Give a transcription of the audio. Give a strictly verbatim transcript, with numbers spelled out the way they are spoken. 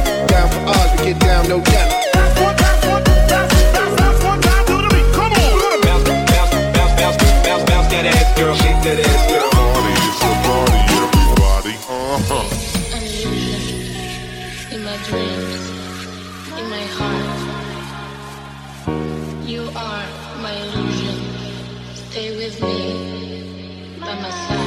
down, down for us to get down, no doubt. That's what, that's what, that's, that's, that's what time to the beat. Come on. Bounce, bounce, bounce, bounce, bounce, bounce that ass, girl. Shake that ass, girl. Party, it's a party, everybody. Uh-huh. In my dreams, in my heart, you are my illusion. Stay with me by my side.